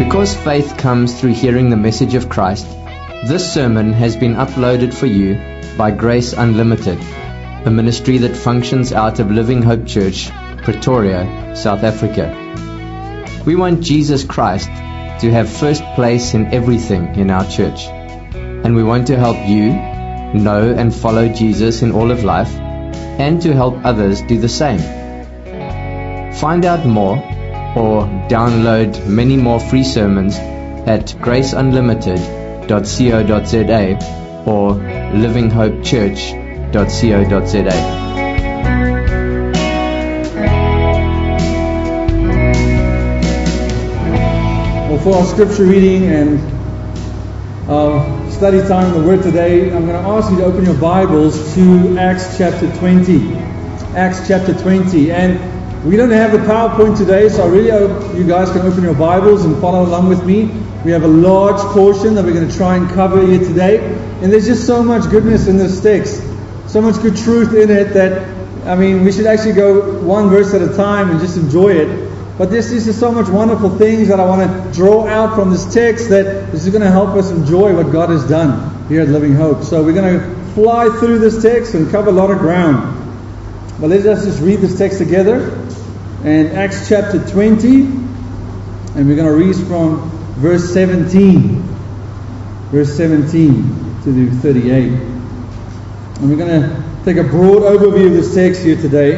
Because faith comes through hearing the message of Christ, this sermon has been uploaded for you by Grace Unlimited, a ministry that functions out of Living Hope Church, Pretoria, South Africa. We want Jesus Christ to have first place in everything in our church, and we want to help you know and follow Jesus in all of life, and to help others do the same. Find out more or download many more free sermons at graceunlimited.co.za or livinghopechurch.co.za. Well, for our scripture reading and study time in the Word today, I'm going to ask you to open your Bibles to Acts chapter 20. Acts chapter 20. And we don't have the PowerPoint today, so I really hope you guys can open your Bibles and follow along with me. We have a large portion that we're going to try and cover here today. And there's just so much goodness in this text. So much good truth in it that, we should actually go one verse at a time and just enjoy it. But this is so much wonderful things that I want to draw out from this text that this is going to help us enjoy what God has done here at Living Hope. So we're going to fly through this text and cover a lot of ground. But let us just read this text together. And Acts chapter 20, and we're going to read from verse 17. Verse 17 to 38. And we're going to take a broad overview of this text here today.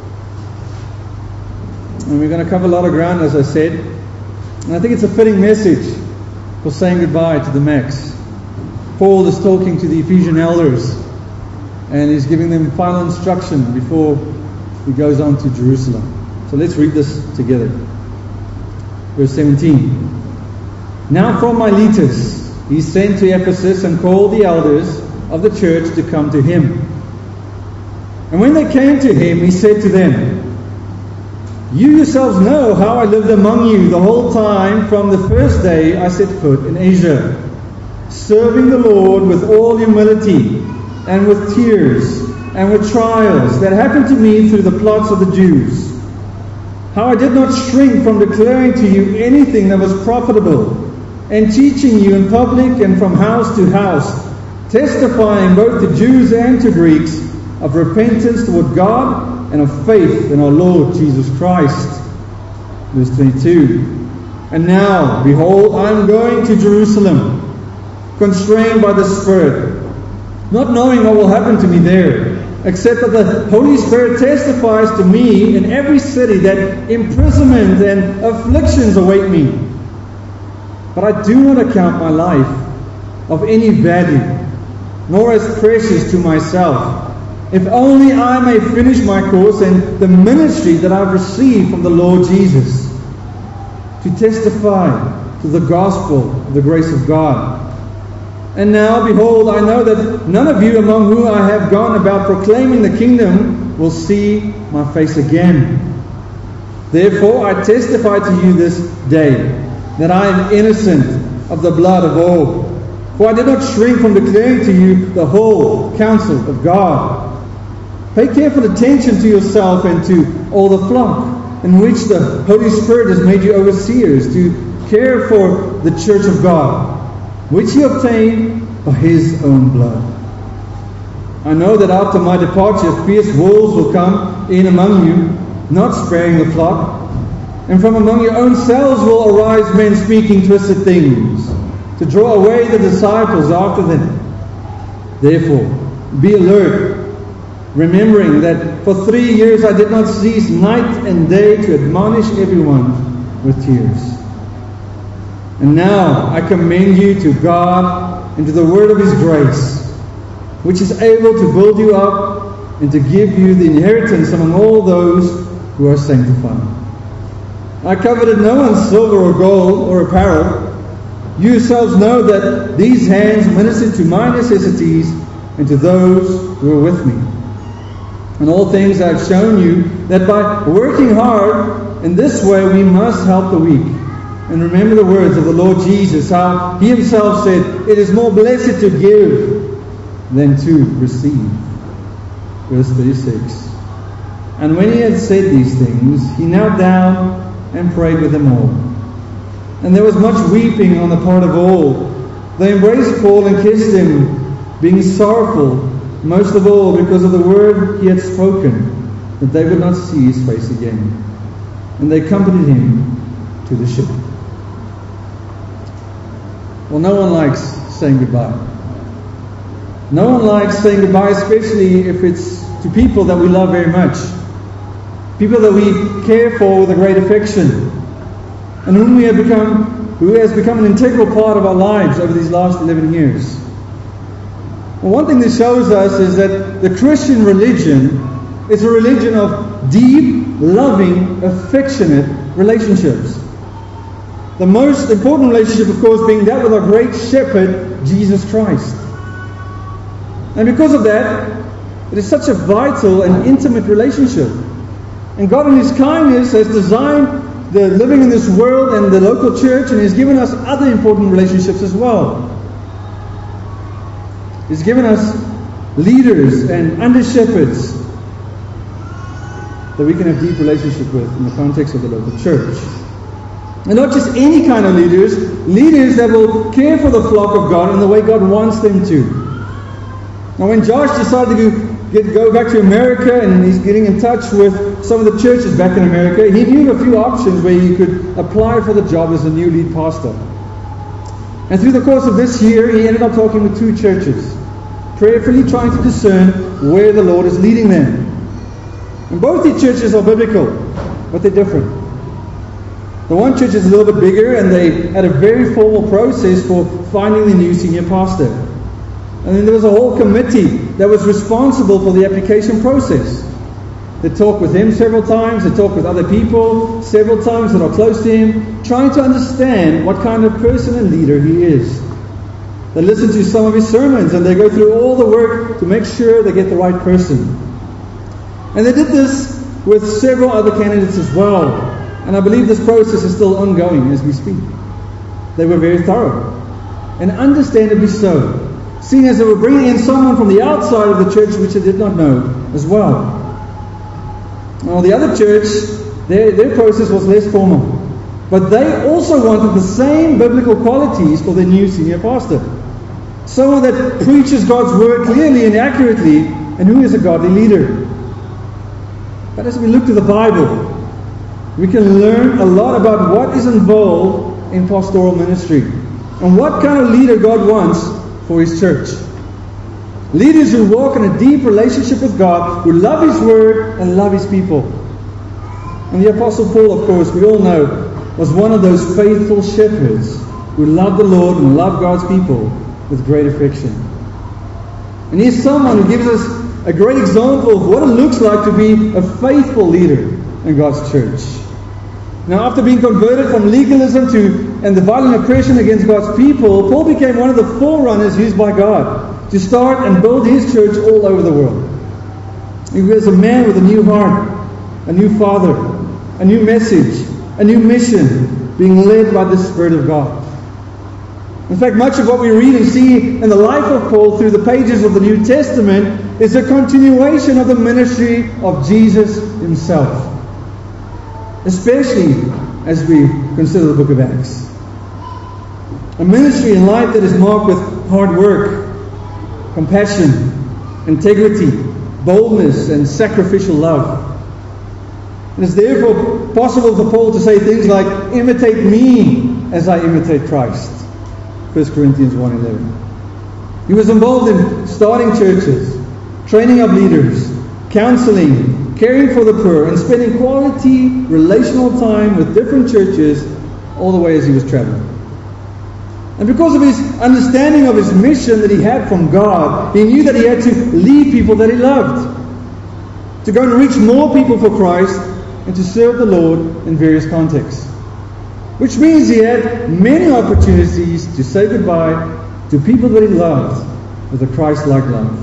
And we're going to cover a lot of ground, as I said. And I think it's a fitting message for saying goodbye to the Macs. Paul is talking to the Ephesian elders, and he's giving them final instruction before he goes on to Jerusalem. So let's read this together. Verse 17. Now from Miletus he sent to Ephesus and called the elders of the church to come to him. And when they came to him, he said to them, "You yourselves know how I lived among you the whole time from the first day I set foot in Asia, serving the Lord with all humility and with tears and with trials that happened to me through the plots of the Jews. How I did not shrink from declaring to you anything that was profitable, and teaching you in public and from house to house, testifying both to Jews and to Greeks of repentance toward God and of faith in our Lord Jesus Christ." Verse 22. "And now, behold, I am going to Jerusalem, constrained by the Spirit, not knowing what will happen to me there, except that the Holy Spirit testifies to me in every city that imprisonment and afflictions await me. But I do not account my life of any value, nor as precious to myself, if only I may finish my course and the ministry that I've received from the Lord Jesus, to testify to the gospel of the grace of God. And now, behold, I know that none of you among whom I have gone about proclaiming the kingdom will see my face again. Therefore I testify to you this day that I am innocent of the blood of all. For I did not shrink from declaring to you the whole counsel of God. Pay careful attention to yourself and to all the flock, in which the Holy Spirit has made you overseers, to care for the church of God, which he obtained by his own blood. I know that after my departure fierce wolves will come in among you, not sparing the flock, and from among your own selves will arise men speaking twisted things, to draw away the disciples after them. Therefore, be alert, remembering that for 3 years I did not cease night and day to admonish everyone with tears. And now I commend you to God and to the word of his grace, which is able to build you up and to give you the inheritance among all those who are sanctified. I coveted no one's silver or gold or apparel. You yourselves know that these hands ministered to my necessities and to those who are with me. In all things I have shown you that by working hard in this way we must help the weak. And remember the words of the Lord Jesus, how he himself said, "It is more blessed to give than to receive." Verse 36. And when he had said these things, he knelt down and prayed with them all. And there was much weeping on the part of all. They embraced Paul and kissed him, being sorrowful, most of all because of the word he had spoken, that they would not see his face again. And they accompanied him to the ship. Well, no one likes saying goodbye. No one likes saying goodbye, especially if it's to people that we love very much. People that we care for with a great affection, and who has become an integral part of our lives over these last 11 years. Well, one thing this shows us is that the Christian religion is a religion of deep, loving, affectionate relationships. The most important relationship, of course, being that with our great shepherd, Jesus Christ. And because of that, it is such a vital and intimate relationship. And God in His kindness has designed the living in this world and the local church, and He's given us other important relationships as well. He's given us leaders and under-shepherds that we can have deep relationship with in the context of the local church. And not just any kind of leaders that will care for the flock of God in the way God wants them to. Now when Josh decided to go back to America, and he's getting in touch with some of the churches back in America, he knew a few options where he could apply for the job as a new lead pastor. And through the course of this year, he ended up talking with 2 churches, prayerfully trying to discern where the Lord is leading them. And both these churches are biblical, but they're different. The one church is a little bit bigger, and they had a very formal process for finding the new senior pastor. And then there was a whole committee that was responsible for the application process. They talked with him several times, they talked with other people several times that are close to him, trying to understand what kind of person and leader he is. They listen to some of his sermons, and they go through all the work to make sure they get the right person. And they did this with several other candidates as well. And I believe this process is still ongoing as we speak. They were very thorough, and understandably so, seeing as they were bringing in someone from the outside of the church which they did not know as well. Now the other church, their process was less formal, but they also wanted the same biblical qualities for their new senior pastor. Someone that preaches God's word clearly and accurately, and who is a godly leader. But as we look to the Bible, we can learn a lot about what is involved in pastoral ministry and what kind of leader God wants for His church. Leaders who walk in a deep relationship with God, who love His word and love His people. And the Apostle Paul, of course, we all know, was one of those faithful shepherds who loved the Lord and loved God's people with great affection. And he's someone who gives us a great example of what it looks like to be a faithful leader in God's church. Now, after being converted from legalism and the violent oppression against God's people, Paul became one of the forerunners used by God to start and build his church all over the world. He was a man with a new heart, a new father, a new message, a new mission, being led by the Spirit of God. In fact, much of what we read and see in the life of Paul through the pages of the New Testament is a continuation of the ministry of Jesus Himself. Especially as we consider the book of Acts. A ministry in life that is marked with hard work, compassion, integrity, boldness, and sacrificial love. It is therefore possible for Paul to say things like, imitate me as I imitate Christ. 1 Corinthians 1:11. He was involved in starting churches, training up leaders, counseling, caring for the poor, and spending quality relational time with different churches all the way as he was traveling. And because of his understanding of his mission that he had from God, he knew that he had to lead people that he loved, to go and reach more people for Christ, and to serve the Lord in various contexts. Which means he had many opportunities to say goodbye to people that he loved with a Christ-like love.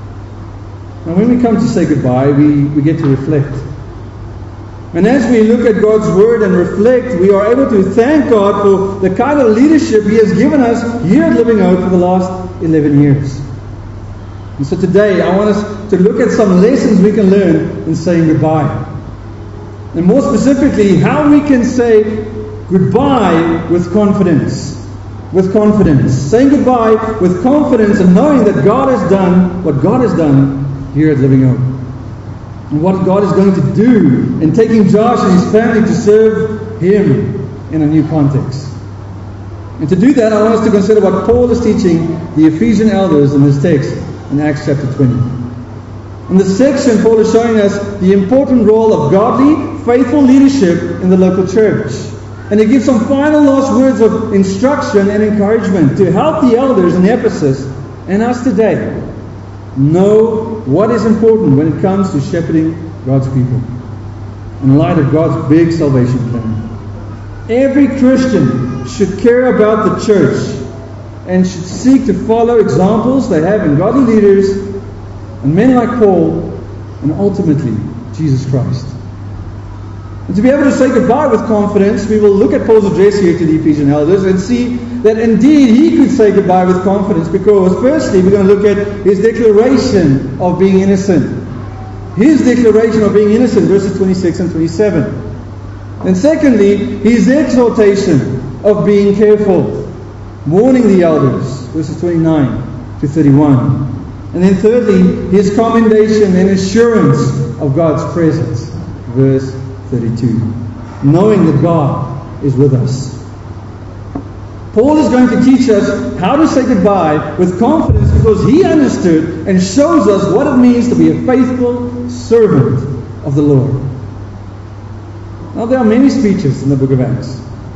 Now when we come to say goodbye, we get to reflect. And as we look at God's Word and reflect, we are able to thank God for the kind of leadership He has given us here at Living Hope for the last 11 years. And so today I want us to look at some lessons we can learn in saying goodbye. And more specifically, how we can say goodbye with confidence. With confidence. Saying goodbye with confidence and knowing that God has done what God has done here at Living Hope. And what God is going to do in taking Josh and his family to serve Him in a new context. And to do that, I want us to consider what Paul is teaching the Ephesian elders in this text in Acts chapter 20. In this section, Paul is showing us the important role of godly, faithful leadership in the local church. And he gives some final last words of instruction and encouragement to help the elders in Ephesus and us today know what is important when it comes to shepherding God's people in light of God's big salvation plan. Every Christian should care about the church and should seek to follow examples they have in godly leaders and men like Paul and ultimately Jesus Christ. And to be able to say goodbye with confidence, we will look at Paul's address here to the Ephesian elders and see that indeed he could say goodbye with confidence because firstly we're going to look at his declaration of being innocent. His declaration of being innocent, verses 26 and 27. And secondly, his exhortation of being careful, warning the elders, verses 29 to 31. And then thirdly, his commendation and assurance of God's presence, verse 32. Knowing that God is with us. Paul is going to teach us how to say goodbye with confidence because he understood and shows us what it means to be a faithful servant of the Lord. Now there are many speeches in the book of Acts.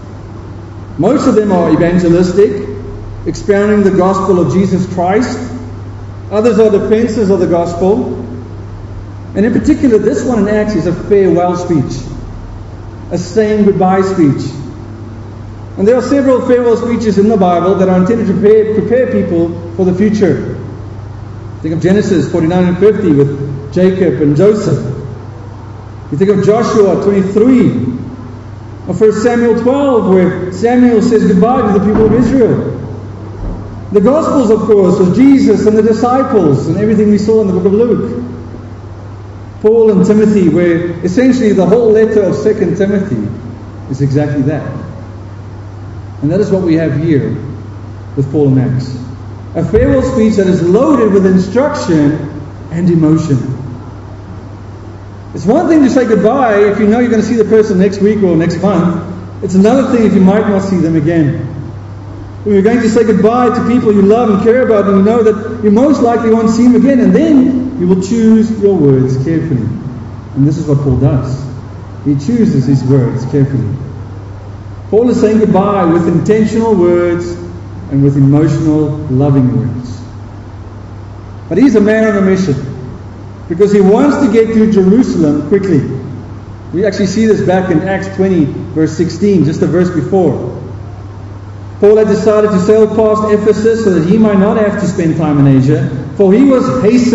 Most of them are evangelistic, expounding the gospel of Jesus Christ. Others are defenses of the gospel. And in particular, this one in Acts is a farewell speech. A saying goodbye speech. And there are several farewell speeches in the Bible that are intended to prepare people for the future. Think of Genesis 49 and 50 with Jacob and Joseph. You think of Joshua 23. Or 1 Samuel 12 where Samuel says goodbye to the people of Israel. The Gospels, of course, of Jesus and the disciples and everything we saw in the book of Luke. Paul and Timothy, where essentially the whole letter of 2 Timothy is exactly that. And that is what we have here with Paul in Acts. A farewell speech that is loaded with instruction and emotion. It's one thing to say goodbye if you know you're going to see the person next week or next month. It's another thing if you might not see them again. When you're going to say goodbye to people you love and care about and you know that you most likely won't see them again, and then you will choose your words carefully. And this is what Paul does. He chooses his words carefully. Paul is saying goodbye with intentional words and with emotional, loving words. But he's a man on a mission because he wants to get to Jerusalem quickly. We actually see this back in Acts 20, verse 16, just the verse before. Paul had decided to sail past Ephesus so that he might not have to spend time in Asia, for he was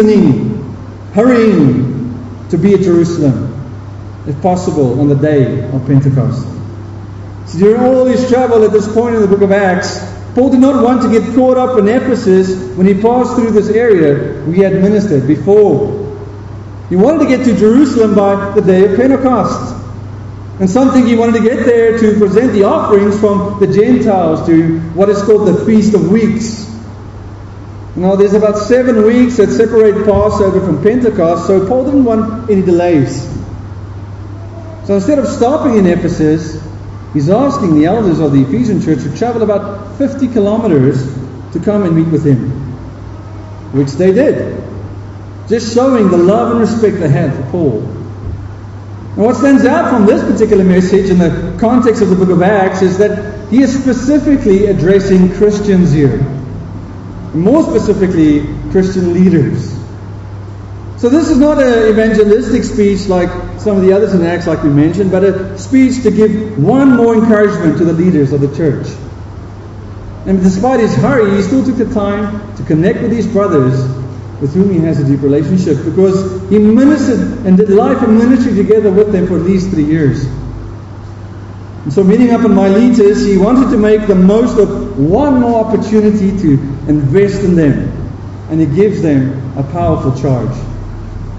hurrying to be at Jerusalem, if possible, on the day of Pentecost. So during all his travel at this point in the book of Acts, Paul did not want to get caught up in Ephesus when he passed through this area we had ministered before. He wanted to get to Jerusalem by the day of Pentecost. And something he wanted to get there to present the offerings from the Gentiles to what is called the Feast of Weeks. Now there's about 7 weeks that separate Passover from Pentecost, so Paul didn't want any delays. So instead of stopping in Ephesus, he's asking the elders of the Ephesian church to travel about 50 kilometers to come and meet with him. Which they did. Just showing the love and respect they had for Paul. And what stands out from this particular message in the context of the book of Acts is that he is specifically addressing Christians here. And more specifically, Christian leaders. So this is not an evangelistic speech like some of the others in Acts like we mentioned, but a speech to give one more encouragement to the leaders of the church. And despite his hurry, he still took the time to connect with these brothers with whom he has a deep relationship, because he ministered and did life and ministry together with them for at least 3 years. And so meeting up in Miletus, he wanted to make the most of one more opportunity to invest in them. And he gives them a powerful charge.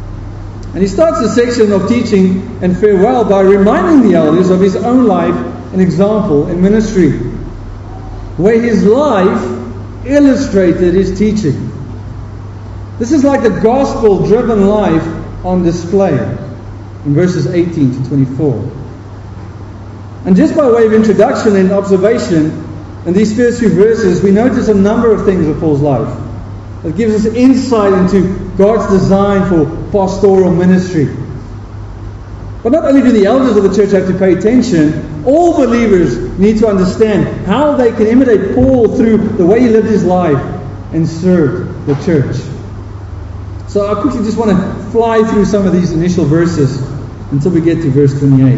And he starts the section of teaching and farewell by reminding the elders of his own life an example in ministry, where his life illustrated his teaching. This is like the gospel-driven life on display in verses 18 to 24. And just by way of introduction and observation, in these first few verses, we notice a number of things of Paul's life that gives us insight into God's design for pastoral ministry. But not only do the elders of the church have to pay attention, all believers need to understand how they can imitate Paul through the way he lived his life and served the church. So I quickly just want to fly through some of these initial verses until we get to verse 28.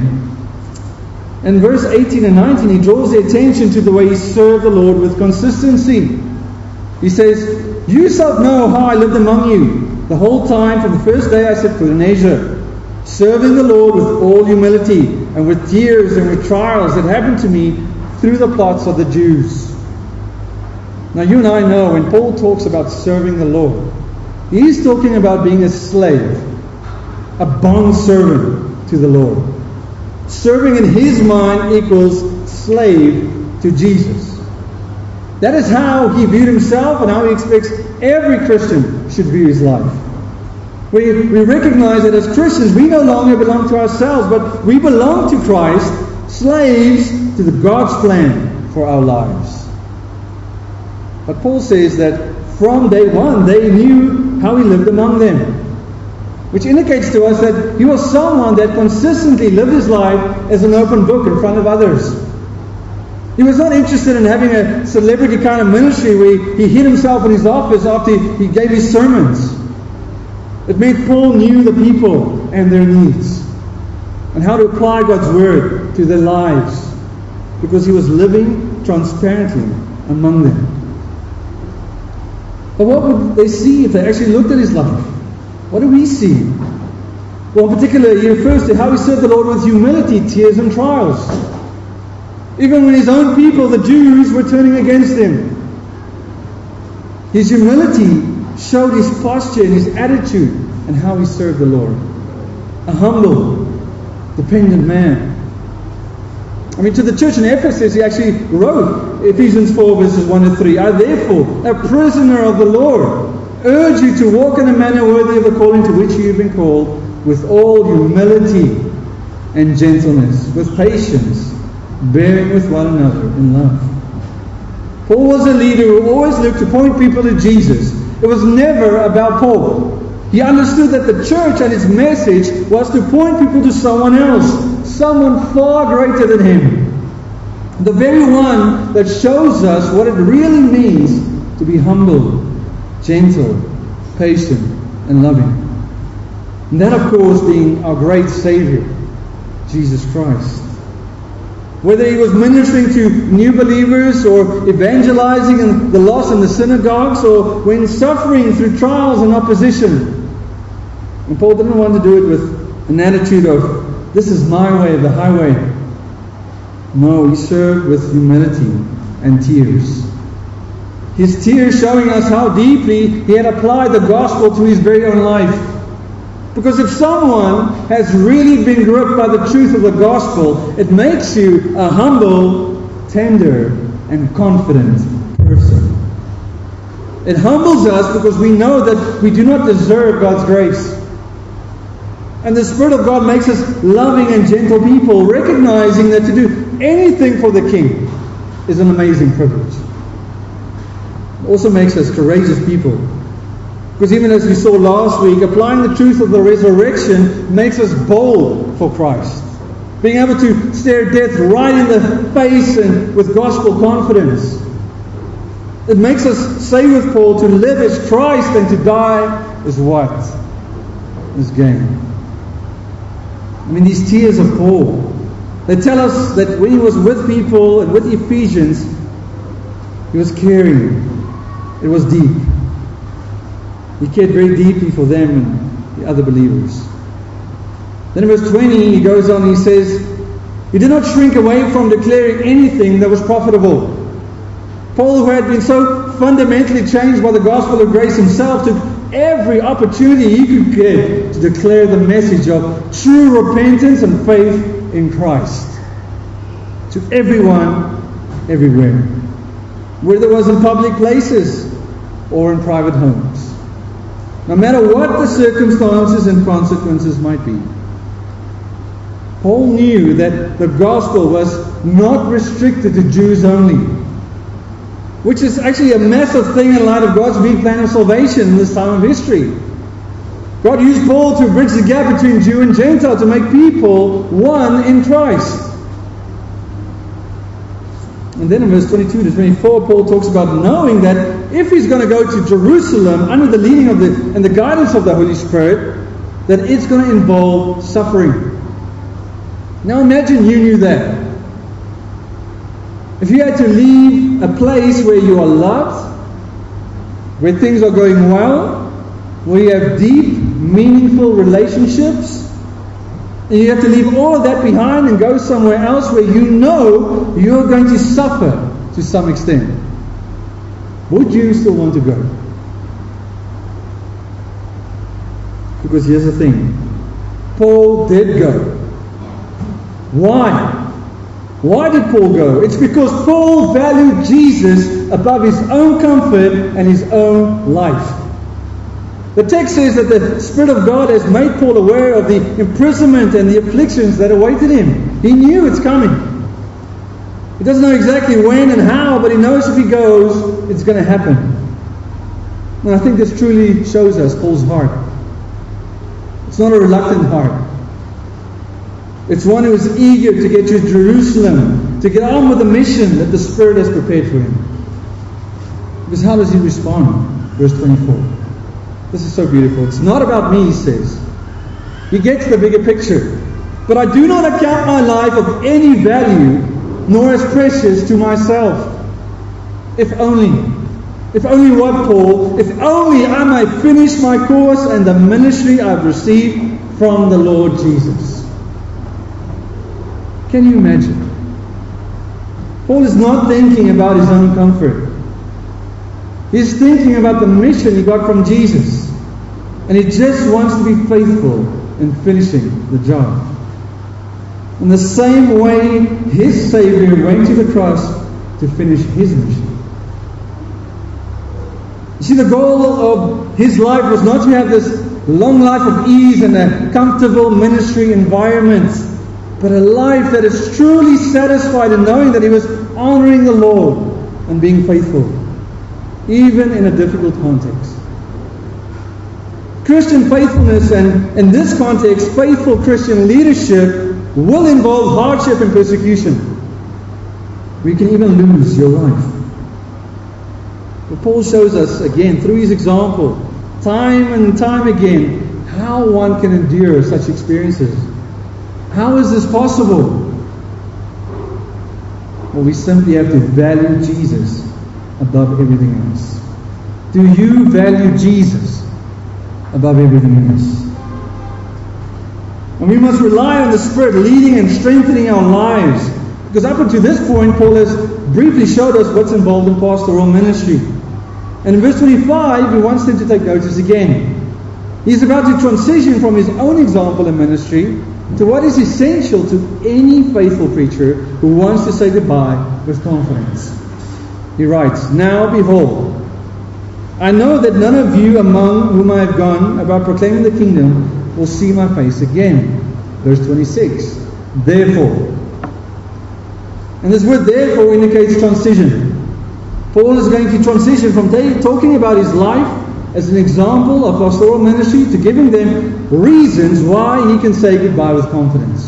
In verse 18 and 19, he draws the attention to the way he served the Lord with consistency. He says, "You yourself know how I lived among you the whole time from the first day I set foot in Asia, serving the Lord with all humility and with tears and with trials that happened to me through the plots of the Jews." Now you and I know when Paul talks about serving the Lord, he's talking about being a slave, a bond servant to the Lord. Serving in his mind equals slave to Jesus. That is how he viewed himself and how he expects every Christian should view his life. We recognize that as Christians we no longer belong to ourselves, but we belong to Christ, slaves to the God's plan for our lives. But Paul says that from day one they knew how he lived among them, which indicates to us that he was someone that consistently lived his life as an open book in front of others. He was not interested in having a celebrity kind of ministry where he hid himself in his office after he gave his sermons. It meant Paul knew the people and their needs and how to apply God's word to their lives, because he was living transparently among them. But what would they see if they actually looked at his life? What do we see? Well, in particular, he refers to how he served the Lord with humility, tears, and trials. Even when his own people, the Jews, were turning against him. His humility showed his posture and his attitude and how he served the Lord. A humble, dependent man. I mean, to the church in Ephesus, he actually wrote Ephesians 4 verses 1 to 3. "I therefore, a prisoner of the Lord, urge you to walk in a manner worthy of the calling to which you have been called, with all humility and gentleness, with patience, bearing with one another in love." Paul was a leader who always looked to point people to Jesus. It was never about Paul. He understood that the church and its message was to point people to someone else, someone far greater than him. The very one that shows us what it really means to be humble, gentle, patient, and loving. And that, of course, being our great Savior, Jesus Christ. Whether he was ministering to new believers or evangelizing in the lost in the synagogues, or when suffering through trials and opposition. And Paul didn't want to do it with an attitude of, "This is my way, the highway." No, he served with humility and tears. His tears showing us how deeply he had applied the gospel to his very own life. Because if someone has really been gripped by the truth of the gospel, it makes you a humble, tender, and confident person. It humbles us because we know that we do not deserve God's grace. And the Spirit of God makes us loving and gentle people, recognizing that to do anything for the King is an amazing privilege. It also makes us courageous people. Because even as we saw last week, applying the truth of the resurrection makes us bold for Christ. Being able to stare death right in the face and with gospel confidence. It makes us say with Paul, to live is Christ and to die is what? Is gain. I mean, these tears of Paul, they tell us that when he was with people and with Ephesians, he was caring. It was deep. He cared very deeply for them and the other believers. Then in verse 20, he goes on and he says, he did not shrink away from declaring anything that was profitable. Paul, who had been so fundamentally changed by the gospel of grace himself, took every opportunity he could get to declare the message of true repentance and faith in Christ. to everyone, everywhere, whether it was in public places or in private homes, no matter what the circumstances and consequences might be. Paul knew that the gospel was not restricted to Jews only, which is actually a massive thing in light of God's big plan of salvation in this time of history. God used Paul to bridge the gap between Jew and Gentile, to make people one in Christ. And then in verse 22 to 24, Paul talks about knowing that if he's going to go to Jerusalem under the leading of and the guidance of the Holy Spirit, that it's going to involve suffering. Now imagine you knew that. If you had to leave a place where you are loved, where things are going well, where you have deep, meaningful relationships, and you have to leave all of that behind and go somewhere else where you know you're going to suffer to some extent, would you still want to go? Because here's the thing. Paul did go. Why? Why did Paul go? It's because Paul valued Jesus above his own comfort and his own life. The text says that the Spirit of God has made Paul aware of the imprisonment and the afflictions that awaited him. He knew it's coming. He doesn't know exactly when and how, but he knows if he goes, it's going to happen. And I think this truly shows us Paul's heart. It's not a reluctant heart. It's one who is eager to get to Jerusalem, to get on with the mission that the Spirit has prepared for him. Because how does he respond? Verse 24. This is so beautiful. It's not about me, he says. He gets the bigger picture. But I do not account my life of any value, nor as precious to myself. If only what, Paul? If only I might finish my course and the ministry I've received from the Lord Jesus. Can you imagine? Paul is not thinking about his own comfort. He's thinking about the mission he got from Jesus. And he just wants to be faithful in finishing the job. In the same way his Savior went to the cross to finish his mission. You see, the goal of his life was not to have this long life of ease and a comfortable ministry environment, but a life that is truly satisfied in knowing that he was honoring the Lord and being faithful, even in a difficult context. Christian faithfulness, and in this context, faithful Christian leadership, will involve hardship and persecution. We can even lose your life. But Paul shows us again, through his example, time and time again, how one can endure such experiences. How is this possible? Well, we simply have to value Jesus above everything else. Do you value Jesus above everything else? And we must rely on the Spirit leading and strengthening our lives. Because up until this point, Paul has briefly showed us what's involved in pastoral ministry. And in verse 25, he wants them to take notice again. He's about to transition from his own example in ministry to what is essential to any faithful preacher who wants to say goodbye with confidence. He writes, "Now behold, I know that none of you among whom I have gone about proclaiming the kingdom will see my face again." Verse 26. Therefore. And this word therefore indicates transition. Paul is going to transition from talking about his life as an example of pastoral ministry to giving them reasons why he can say goodbye with confidence.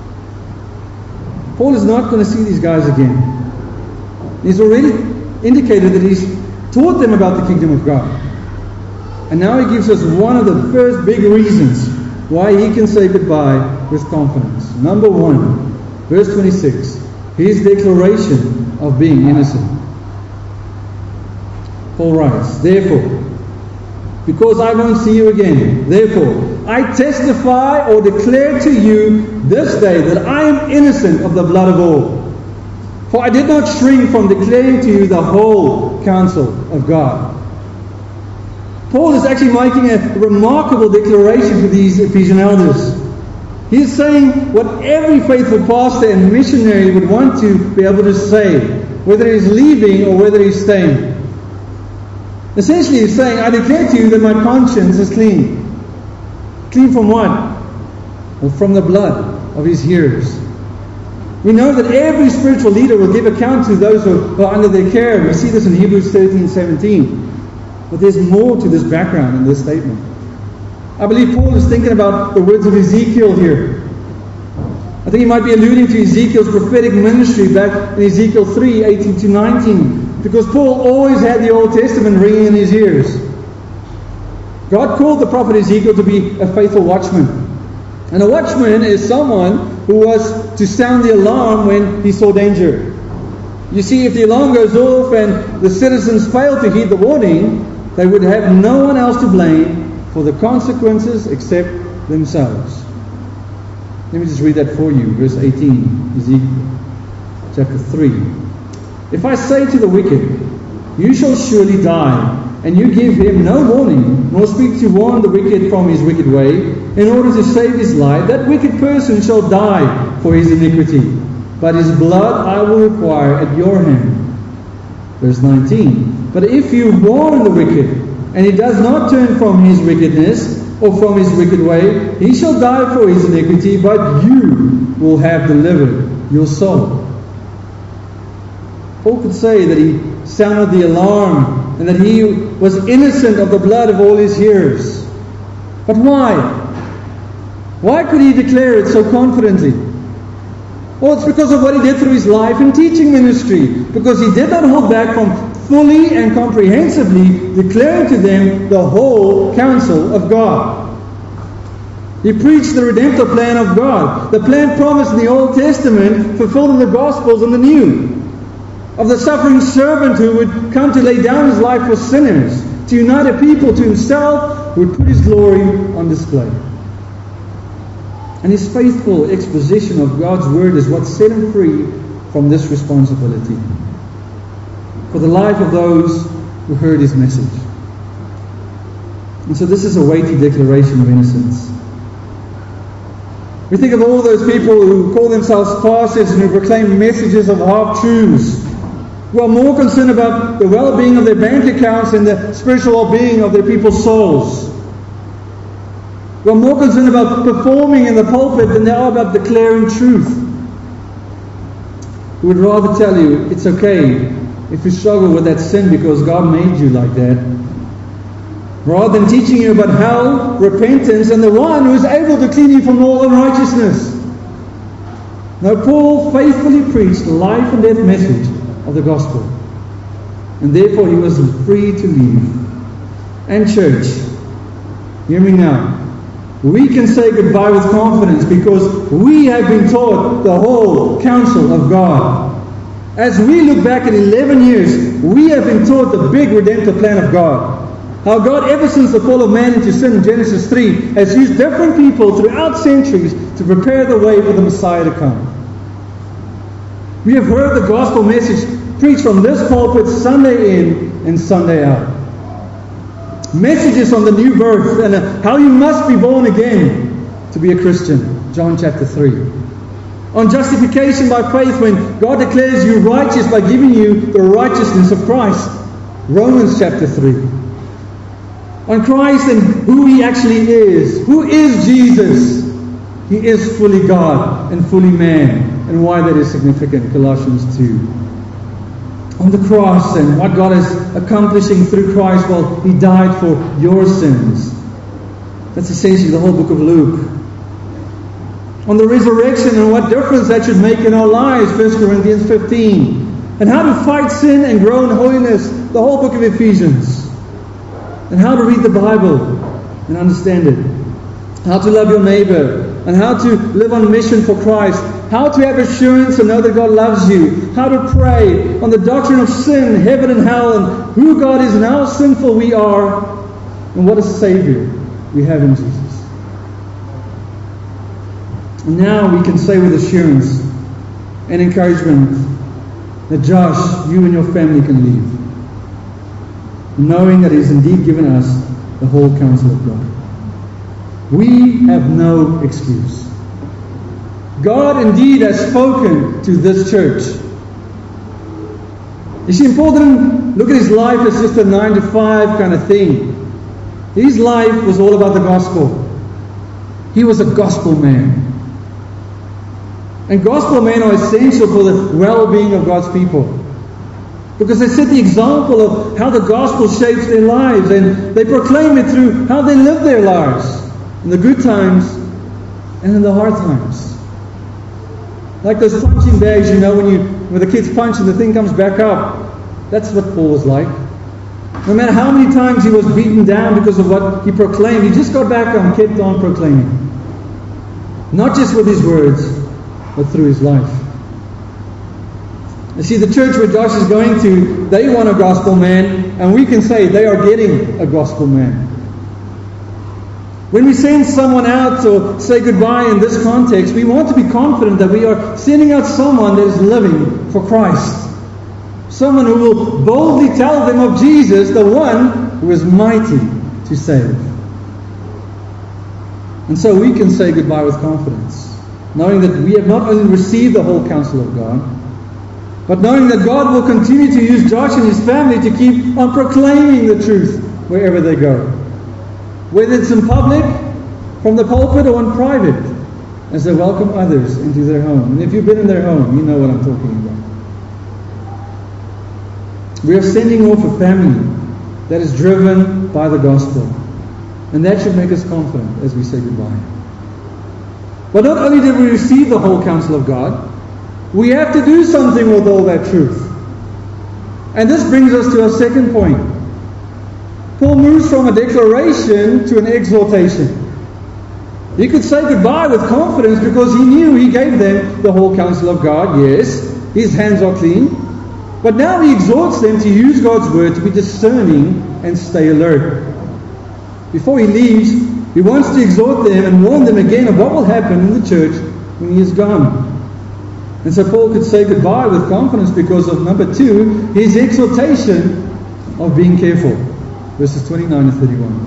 Paul is not going to see these guys again. He's already indicated that he's taught them about the kingdom of God. And now he gives us one of the first big reasons why he can say goodbye with confidence. Number one, verse 26, his declaration of being innocent. Paul writes, "Therefore, because I won't see you again, therefore, I testify or declare to you this day that I am innocent of the blood of all. For I did not shrink from declaring to you the whole counsel of God." Paul is actually making a remarkable declaration to these Ephesian elders. He's saying what every faithful pastor and missionary would want to be able to say, whether he's leaving or whether he's staying. Essentially, he's saying, I declare to you that my conscience is clean. Clean from what? Well, from the blood of his hearers. We know that every spiritual leader will give account to those who are under their care. We see this in Hebrews 13:17. But there's more to this background in this statement. I believe Paul is thinking about the words of Ezekiel here. I think he might be alluding to Ezekiel's prophetic ministry back in Ezekiel 3:18-19. Because Paul always had the Old Testament ringing in his ears. God called the prophet Ezekiel to be a faithful watchman. And a watchman is someone who was to sound the alarm when he saw danger. You see, if the alarm goes off and the citizens fail to heed the warning, they would have no one else to blame for the consequences except themselves. Let me just read that for you. Verse 18, Ezekiel chapter 3. If I say to the wicked, you shall surely die, and you give him no warning, nor speak to warn the wicked from his wicked way, in order to save his life, that wicked person shall die for his iniquity, but his blood I will require at your hand. Verse 19. But if you warn the wicked, and he does not turn from his wickedness, or from his wicked way, he shall die for his iniquity, but you will have delivered your soul. Paul could say that he sounded the alarm and that he was innocent of the blood of all his hearers. But why? Why could he declare it so confidently? Well, it's because of what he did through his life and teaching ministry. Because he did not hold back from fully and comprehensively declaring to them the whole counsel of God. He preached the redemptive plan of God, the plan promised in the Old Testament, fulfilled in the Gospels and the New, of the suffering servant who would come to lay down his life for sinners, to unite a people to himself, who would put his glory on display. And his faithful exposition of God's Word is what set him free from this responsibility for the life of those who heard his message. And so this is a weighty declaration of innocence. We think of all those people who call themselves pastors and who proclaim messages of half-truths, who are more concerned about the well-being of their bank accounts and the spiritual well-being of their people's souls. Who are more concerned about performing in the pulpit than they are about declaring truth. Who would rather tell you it's okay if you struggle with that sin because God made you like that, rather than teaching you about hell, repentance, and the one who is able to clean you from all unrighteousness. Now, Paul faithfully preached the life and death message of the gospel, and therefore he was free to leave. And church, hear me now. We can say goodbye with confidence because we have been taught the whole counsel of God. As we look back at 11 years, we have been taught the big redemptive plan of God. How God, ever since the fall of man into sin in Genesis 3, has used different people throughout centuries to prepare the way for the Messiah to come. We have heard the gospel message preached from this pulpit Sunday in and Sunday out. Messages on the new birth and how you must be born again to be a Christian. John chapter 3. On justification by faith when God declares you righteous by giving you the righteousness of Christ. Romans chapter 3. On Christ and who He actually is. Who is Jesus? He is fully God and fully man. And why that is significant. Colossians 2. On the cross and what God is accomplishing through Christ while He died for your sins. That's essentially the whole book of Luke. On the resurrection and what difference that should make in our lives, 1 Corinthians 15. And how to fight sin and grow in holiness, the whole book of Ephesians. And how to read the Bible and understand it. How to love your neighbor and how to live on mission for Christ. How to have assurance and know that God loves you. How to pray on the doctrine of sin, heaven and hell, and who God is and how sinful we are, and what a Savior we have in Jesus. And now we can say with assurance and encouragement that Josh, you and your family can leave, knowing that He's indeed given us the whole counsel of God. We have no excuse. God indeed has spoken to this church. You see, Paul didn't look at his life as just a 9-to-5 kind of thing. His life was all about the gospel. He was a gospel man. And gospel men are essential for the well-being of God's people. Because they set the example of how the gospel shapes their lives, and they proclaim it through how they live their lives, in the good times and in the hard times. Like those punching bags, when the kids punch and the thing comes back up. That's what Paul was like. No matter how many times he was beaten down because of what he proclaimed, he just got back up and kept on proclaiming. Not just with his words, but through his life. You see, the church where Josh is going to, they want a gospel man, and we can say they are getting a gospel man. When we send someone out or say goodbye in this context, we want to be confident that we are sending out someone that is living for Christ. Someone who will boldly tell them of Jesus, the one who is mighty to save. And so we can say goodbye with confidence, knowing that we have not only received the whole counsel of God, but knowing that God will continue to use Josh and his family to keep on proclaiming the truth wherever they go. Whether it's in public, from the pulpit, or in private, as they welcome others into their home. And if you've been in their home, you know what I'm talking about. We are sending off a family that is driven by the gospel. And that should make us confident as we say goodbye. But not only did we receive the whole counsel of God, we have to do something with all that truth. And this brings us to our second point. Paul moves from a declaration to an exhortation. He could say goodbye with confidence because he knew he gave them the whole counsel of God. Yes, his hands are clean. But now he exhorts them to use God's word to be discerning and stay alert. Before he leaves, he wants to exhort them and warn them again of what will happen in the church when he is gone. And so Paul could say goodbye with confidence because of, number 2, his exhortation of being careful. Verses 29 and 31.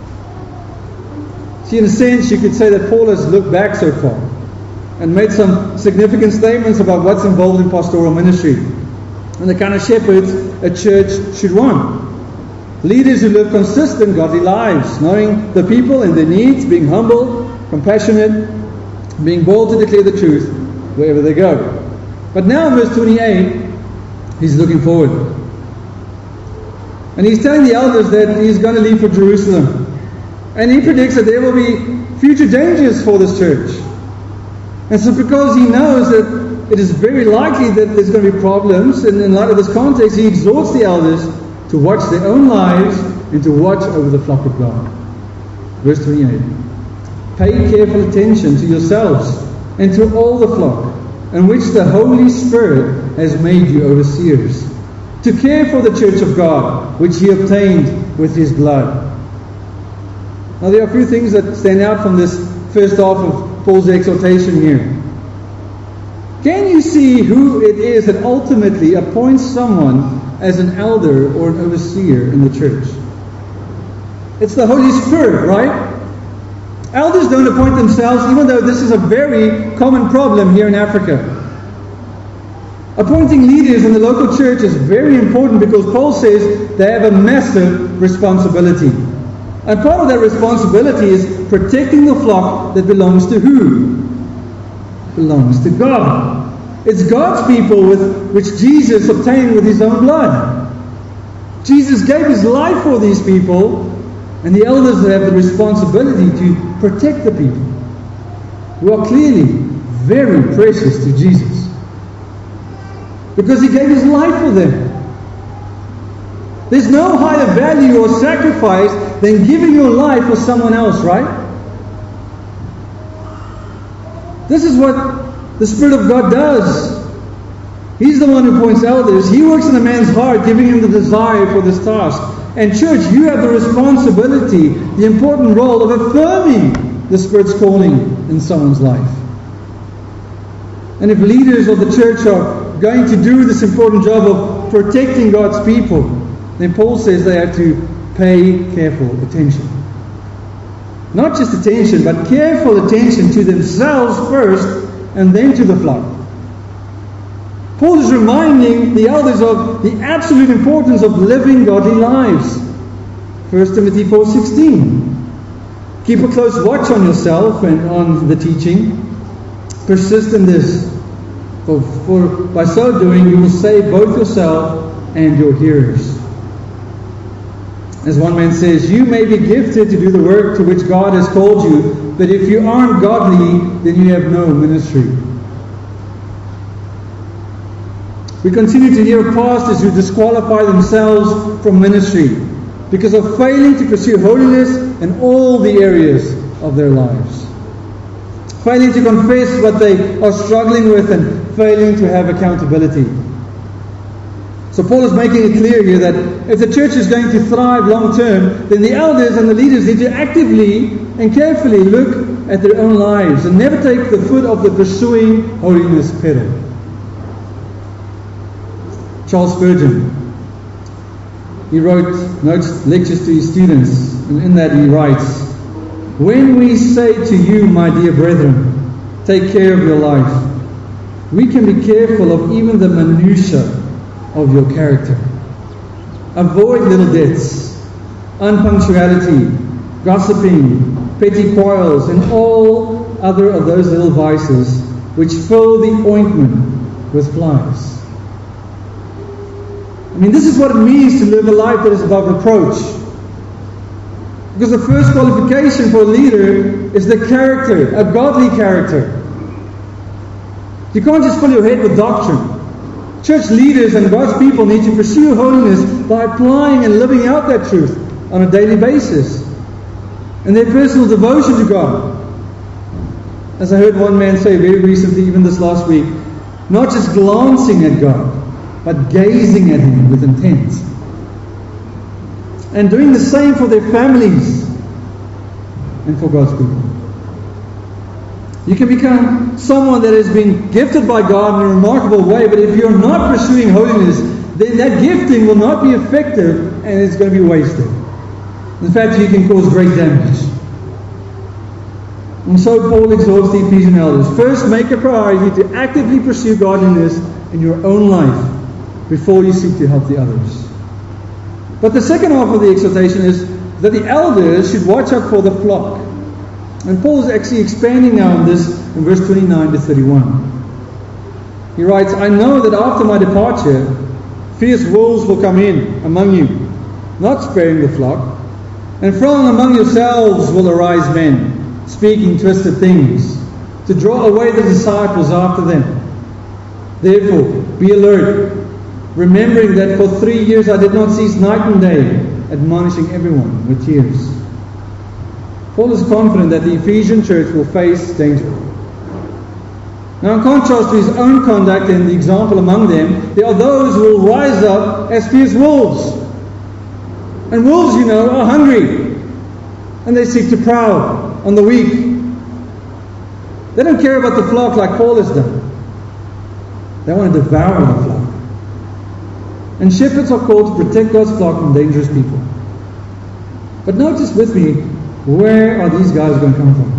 See, in a sense, you could say that Paul has looked back so far and made some significant statements about what's involved in pastoral ministry and the kind of shepherds a church should want. Leaders who live consistent, godly lives, knowing the people and their needs, being humble, compassionate, being bold to declare the truth wherever they go. But now in verse 28, he's looking forward. And he's telling the elders that he's going to leave for Jerusalem. And he predicts that there will be future dangers for this church. And so because he knows that it is very likely that there's going to be problems, and in light of this context, he exhorts the elders to watch their own lives and to watch over the flock of God. Verse 28. Pay careful attention to yourselves and to all the flock, in which the Holy Spirit has made you overseers, to care for the church of God, which he obtained with his blood. Now there are a few things that stand out from this first half of Paul's exhortation here. Can you see who it is that ultimately appoints someone as an elder or an overseer in the church? It's the Holy Spirit, right? Elders don't appoint themselves, even though this is a very common problem here in Africa. Appointing leaders in the local church is very important because Paul says they have a massive responsibility. And part of that responsibility is protecting the flock that belongs to who? Belongs to God. It's God's people with which Jesus obtained with his own blood. Jesus gave his life for these people, and the elders have the responsibility to protect the people who are clearly very precious to Jesus, because he gave his life for them. There's no higher value or sacrifice than giving your life for someone else, right? This is what the Spirit of God does. He's the one who appoints elders. He works in a man's heart, giving him the desire for this task. And church, you have the responsibility, the important role of affirming the Spirit's calling in someone's life. And if leaders of the church are going to do this important job of protecting God's people, then Paul says they have to pay careful attention. Not just attention, but careful attention to themselves first and then to the flock. Paul is reminding the elders of the absolute importance of living godly lives. 1 Timothy 4:16. Keep a close watch on yourself and on the teaching. Persist in this, for by so doing you will save both yourself and your hearers. As one man says, you may be gifted to do the work to which God has called you, but if you aren't godly, then you have no ministry. We continue to hear of pastors who disqualify themselves from ministry because of failing to pursue holiness in all the areas of their lives. Failing to confess what they are struggling with and failing to have accountability. So Paul is making it clear here that if the church is going to thrive long term, then the elders and the leaders need to actively and carefully look at their own lives and never take the foot off the pursuing holiness pedal. Charles Spurgeon, he wrote lectures to his students, and in that he writes, when we say to you, my dear brethren, take care of your life, we can be careful of even the minutiae of your character. Avoid little debts, unpunctuality, gossiping, petty quarrels, and all other of those little vices which fill the ointment with flies. I mean, this is what it means to live a life that is above reproach. Because the first qualification for a leader is the character, a godly character. You can't just fill your head with doctrine. Church leaders and God's people need to pursue holiness by applying and living out that truth on a daily basis. And their personal devotion to God. As I heard one man say very recently, even this last week, not just glancing at God, but gazing at Him with intent. And doing the same for their families and for God's people. You can become someone that has been gifted by God in a remarkable way, but if you're not pursuing holiness, then that gifting will not be effective and it's going to be wasted. In fact, you can cause great damage. And so Paul exhorts the Ephesian elders, first make a priority to actively pursue godliness in your own life before you seek to help the others. But the second half of the exhortation is that the elders should watch out for the flock. And Paul is actually expanding now on this in verse 29 to 31. He writes, I know that after my departure, fierce wolves will come in among you, not sparing the flock. And from among yourselves will arise men, speaking twisted things, to draw away the disciples after them. Therefore, be alert, remembering that for 3 years I did not cease night and day, admonishing everyone with tears. Paul is confident that the Ephesian church will face danger. Now, in contrast to his own conduct and the example among them, there are those who will rise up as fierce wolves. And wolves, you know, are hungry. And they seek to prowl on the weak. They don't care about the flock like Paul has done. They want to devour the flock. And shepherds are called to protect God's flock from dangerous people. But notice with me, where are these guys going to come from?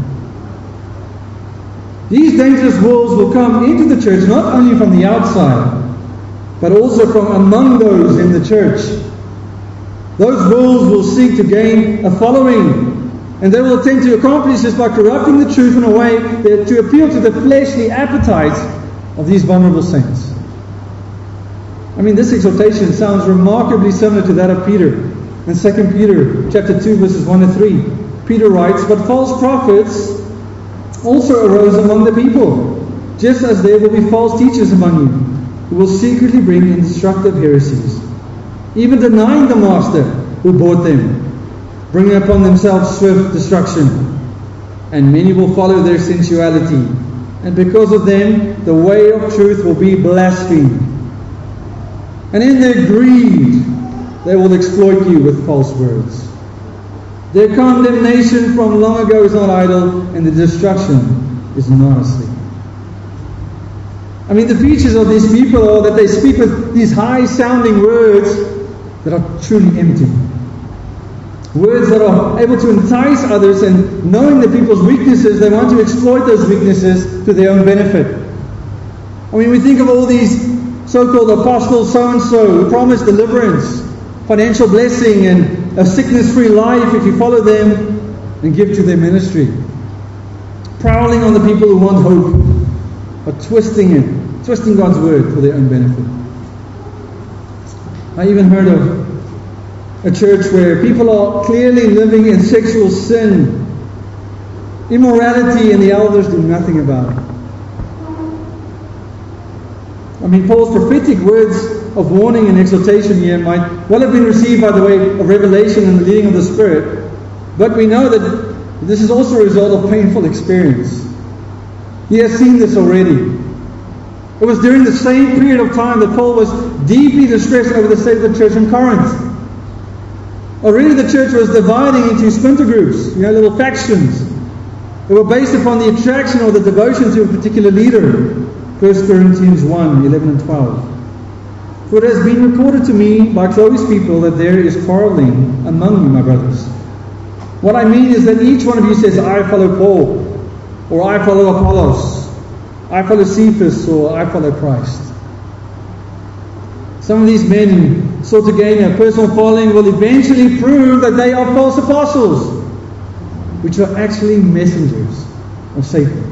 These dangerous wolves will come into the church not only from the outside, but also from among those in the church. Those wolves will seek to gain a following, and they will attempt to accomplish this by corrupting the truth in a way that to appeal to the fleshly appetites of these vulnerable saints. I mean, this exhortation sounds remarkably similar to that of Peter. In 2 Peter chapter 2, verses 1 to 3, Peter writes, but false prophets also arose among the people, just as there will be false teachers among you, who will secretly bring in destructive heresies, even denying the master who bought them, bringing upon themselves swift destruction. And many will follow their sensuality, and because of them the way of truth will be blasphemed. And in their greed they will exploit you with false words. Their condemnation from long ago is not idle, and the destruction is not asleep. I mean, the features of these people are that they speak with these high-sounding words that are truly empty. Words that are able to entice others, and knowing the people's weaknesses, they want to exploit those weaknesses to their own benefit. I mean, we think of all these so-called apostles so-and-so who promise deliverance, financial blessing, and a sickness-free life if you follow them and give to their ministry. Prowling on the people who want hope, but twisting God's word for their own benefit. I even heard of a church where people are clearly living in sexual sin, immorality, and the elders do nothing about it. I mean, Paul's prophetic words of warning and exhortation here might well have been received by the way of revelation and the leading of the Spirit, but we know that this is also a result of painful experience. He has seen this already. It was during the same period of time that Paul was deeply distressed over the state of the church in Corinth. Already the church was dividing into splinter groups, little factions. They were based upon the attraction or the devotion to a particular leader. 1 Corinthians 1, 11 and 12. For it has been reported to me by close people that there is quarreling among you, my brothers. What I mean is that each one of you says, I follow Paul, or I follow Apollos, I follow Cephas, or I follow Christ. Some of these men who sought to gain a personal following will eventually prove that they are false apostles, which are actually messengers of Satan.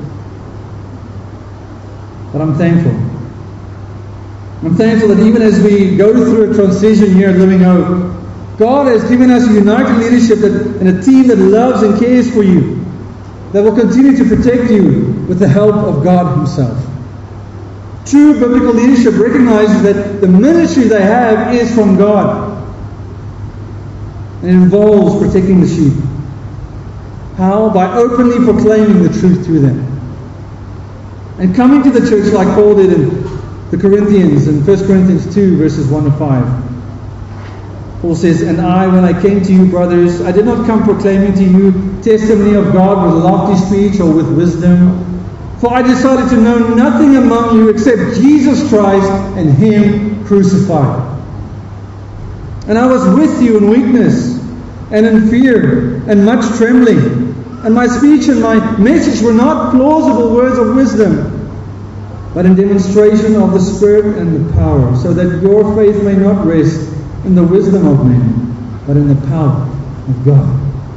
But I'm thankful. I'm thankful that even as we go through a transition here at Living Hope, God has given us a united leadership and a team that loves and cares for you, that will continue to protect you with the help of God Himself. True biblical leadership recognizes that the ministry they have is from God, and it involves protecting the sheep. How? By openly proclaiming the truth to them. And coming to the church like Paul did in the Corinthians, in 1 Corinthians 2, verses 1 to 5. Paul says, And I, when I came to you, brothers, I did not come proclaiming to you testimony of God with lofty speech or with wisdom. For I decided to know nothing among you except Jesus Christ and Him crucified. And I was with you in weakness and in fear and much trembling. And my speech and my message were not plausible words of wisdom, but in demonstration of the Spirit and the power, so that your faith may not rest in the wisdom of men, but in the power of God.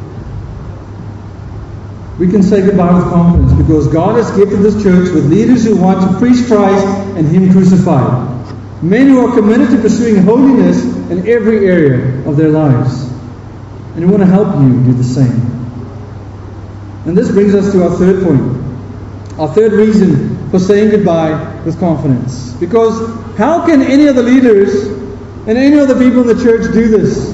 We can say goodbye with confidence because God has gifted this church with leaders who want to preach Christ and Him crucified. Men who are committed to pursuing holiness in every area of their lives. And we want to help you do the same. And this brings us to our third point. Our third reason for saying goodbye with confidence. Because how can any of the leaders and any of the people in the church do this?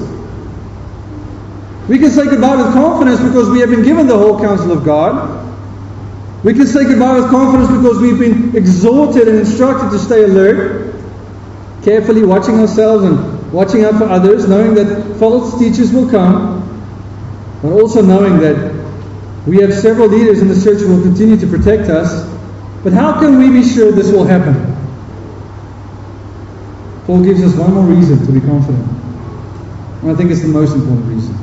We can say goodbye with confidence because we have been given the whole counsel of God. We can say goodbye with confidence because we've been exhorted and instructed to stay alert, carefully watching ourselves and watching out for others, knowing that false teachers will come, but also knowing that we have several leaders in the church who will continue to protect us. But how can we be sure this will happen? Paul gives us one more reason to be confident. And I think it's the most important reason.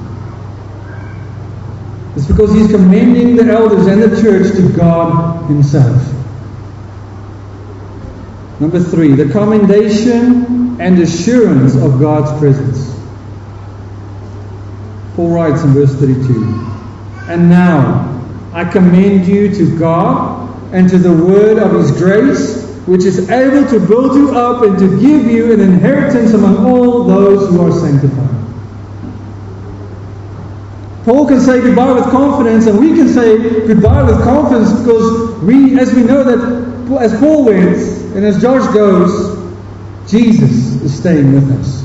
It's because he's commending the elders and the church to God Himself. Number 3, the commendation and assurance of God's presence. Paul writes in verse 32, And now I commend you to God and to the word of His grace, which is able to build you up and to give you an inheritance among all those who are sanctified. Paul can say goodbye with confidence, and we can say goodbye with confidence because as we know that as Paul went and as Josh goes, Jesus is staying with us.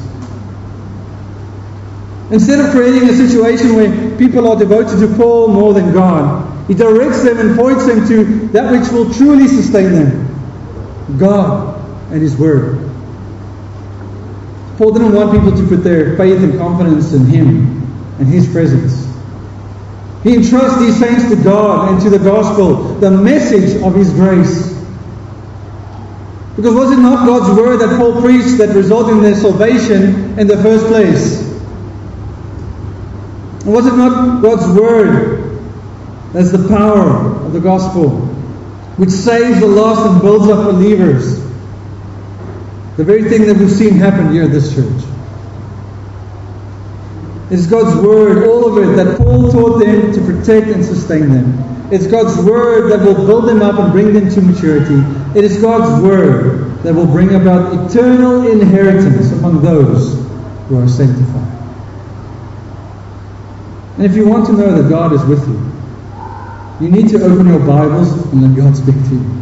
Instead of creating a situation where people are devoted to Paul more than God, he directs them and points them to that which will truly sustain them, God and His Word. Paul didn't want people to put their faith and confidence in him and His presence. He entrusts these saints to God and to the gospel, the message of His grace. Because was it not God's Word that Paul preached that resulted in their salvation in the first place? And was it not God's Word that's the power of the gospel, which saves the lost and builds up believers? The very thing that we've seen happen here at this church. It's God's Word, all of it, that Paul taught them to protect and sustain them. It's God's Word that will build them up and bring them to maturity. It is God's Word that will bring about eternal inheritance among those who are sanctified. And if you want to know that God is with you, you need to open your Bibles and let God speak to you.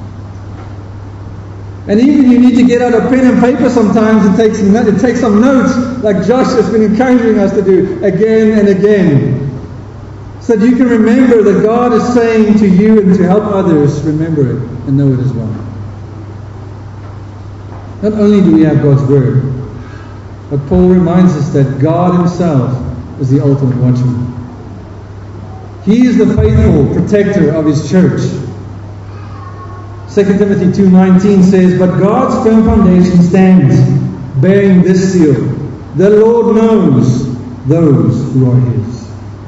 And even you need to get out a pen and paper sometimes and take some notes, like Josh has been encouraging us to do again and again, so that you can remember that God is saying to you and to help others remember it and know it as well. Not only do we have God's Word, but Paul reminds us that God Himself is the ultimate watchman. He is the faithful protector of His church. 2 Timothy 2:19 says, "But God's firm foundation stands, bearing this seal: the Lord knows those who are His."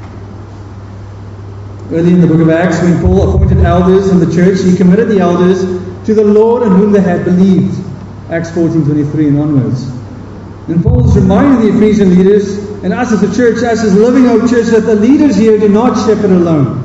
Early in the book of Acts, when Paul appointed elders in the church, he committed the elders to the Lord in whom they had believed. Acts 14:23 and onwards. And Paul's reminding the Ephesian leaders and us as a church, us as Living Hope Church, that the leaders here do not shepherd alone.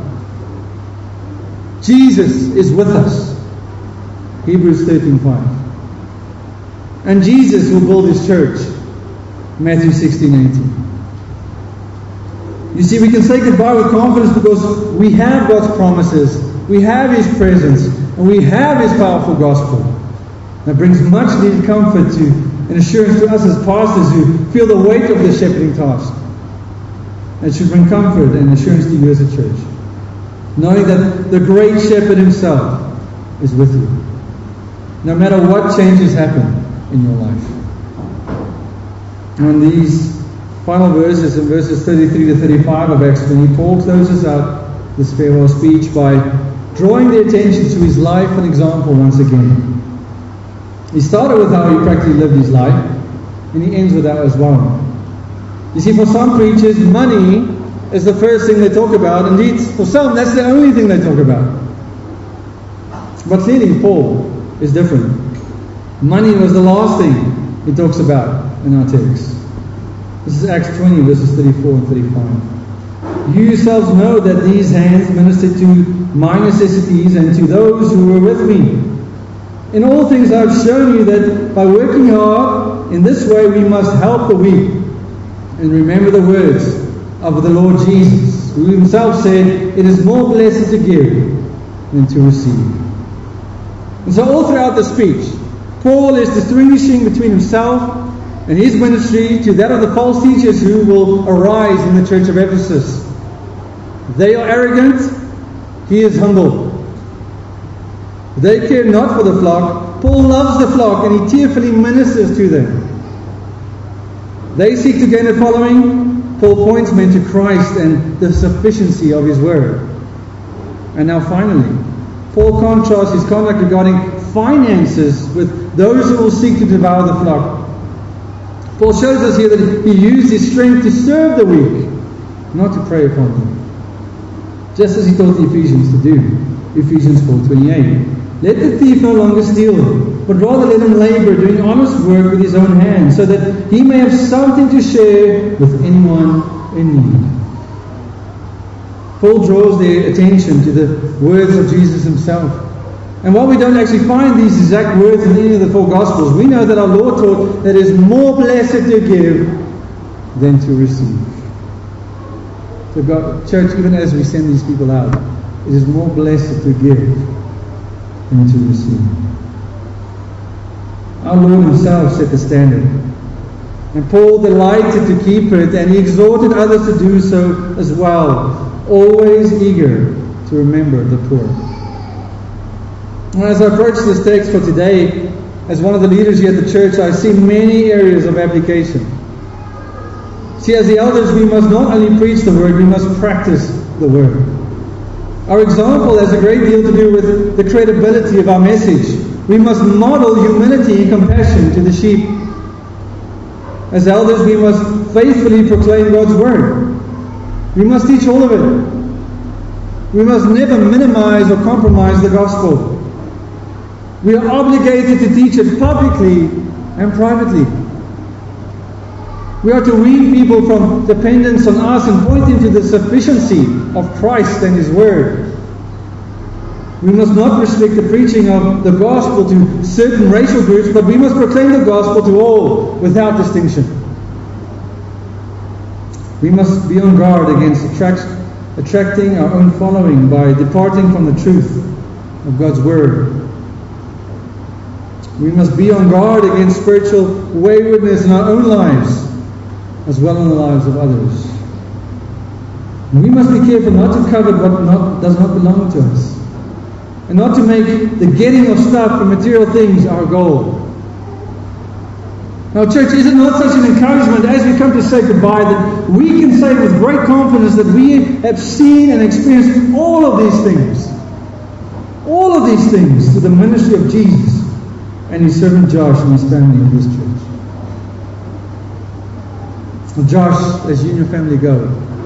Jesus is with us. Hebrews 13:5. And Jesus will build His church. Matthew 16:18. You see, we can say goodbye with confidence because we have God's promises, we have His presence, and we have His powerful gospel. That brings much needed comfort and assurance to us as pastors who feel the weight of the shepherding task. It should bring comfort and assurance to you as a church, knowing that the great shepherd Himself is with you, no matter what changes happen in your life. And in these final verses, in verses 33 to 35 of Acts 20, Paul closes out this farewell speech by drawing the attention to his life and example once again. He started with how he practically lived his life, and he ends with that as well. You see, for some preachers, money is the first thing they talk about. Indeed, for some, that's the only thing they talk about. But clearly, Paul is different. Money was the last thing he talks about in our text. This is Acts 20, verses 34 and 35. "You yourselves know that these hands ministered to my necessities and to those who were with me. In all things I have shown you that by working hard in this way we must help the weak. And remember the words of the Lord Jesus, who Himself said, 'It is more blessed to give than to receive.'" And so all throughout the speech, Paul is distinguishing between himself and his ministry to that of the false teachers who will arise in the church of Ephesus. They are arrogant, he is humble. They care not for the flock. Paul loves the flock and he tearfully ministers to them. They seek to gain a following. Paul points men to Christ and the sufficiency of His word. And now finally, Paul contrasts his conduct regarding finances with those who will seek to devour the flock. Paul shows us here that he used his strength to serve the weak, not to prey upon them. Just as he taught the Ephesians to do. Ephesians 4:28. "Let the thief no longer steal, but rather let him labor, doing honest work with his own hands, so that he may have something to share with anyone in need." Paul draws their attention to the words of Jesus Himself. And while we don't actually find these exact words in any of the four Gospels, we know that our Lord taught that it is more blessed to give than to receive. So God, church, even as we send these people out, it is more blessed to give than to receive. Our Lord Himself set the standard. And Paul delighted to keep it, and he exhorted others to do so as well, always eager to remember the poor. And as I approach this text for today, as one of the leaders here at the church, I see many areas of application. See, as the elders, we must not only preach the Word, we must practice the Word. Our example has a great deal to do with the credibility of our message. We must model humility and compassion to the sheep. As elders, we must faithfully proclaim God's Word. We must teach all of it. We must never minimize or compromise the gospel. We are obligated to teach it publicly and privately. We are to wean people from dependence on us and point them to the sufficiency of Christ and His Word. We must not restrict the preaching of the gospel to certain racial groups, but we must proclaim the gospel to all without distinction. We must be on guard against attracting our own following by departing from the truth of God's Word. We must be on guard against spiritual waywardness in our own lives, as well as in the lives of others. And we must be careful not to covet what does not belong to us, and not to make the getting of stuff and material things our goal. Now, church, is it not such an encouragement as we come to say goodbye that we can say with great confidence that we have seen and experienced all of these things through the ministry of Jesus and His servant Josh and his family of this church. Well, Josh, as you and your family go,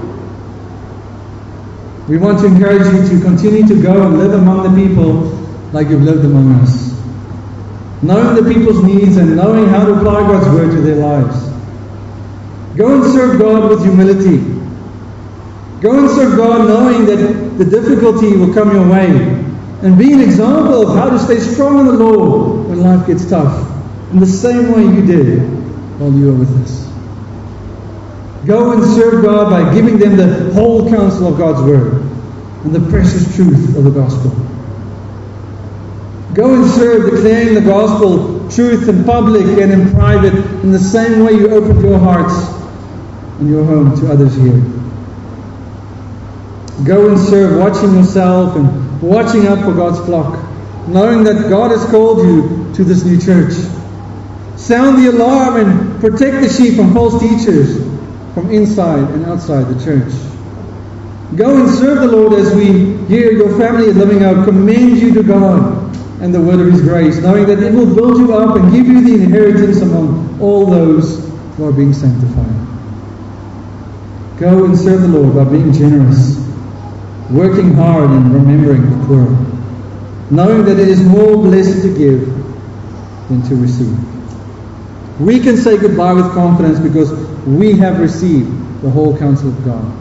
we want to encourage you to continue to go and live among the people like you've lived among us, knowing the people's needs and knowing how to apply God's Word to their lives. Go and serve God with humility. Go and serve God knowing that the difficulty will come your way, and be an example of how to stay strong in the Lord when life gets tough, in the same way you did while you were with us. Go and serve God by giving them the whole counsel of God's Word and the precious truth of the gospel. Go and serve, declaring the gospel truth in public and in private, in the same way you opened your hearts and your home to others here. Go and serve, watching yourself and watching out for God's flock, knowing that God has called you to this new church. Sound the alarm and protect the sheep from false teachers, from inside and outside the church. Go and serve the Lord as we hear your family at Living Hope commend you to God and the word of His grace, knowing that it will build you up and give you the inheritance among all those who are being sanctified. Go and serve the Lord by being generous, working hard and remembering the poor, knowing that it is more blessed to give than to receive. We can say goodbye with confidence because we have received the whole counsel of God.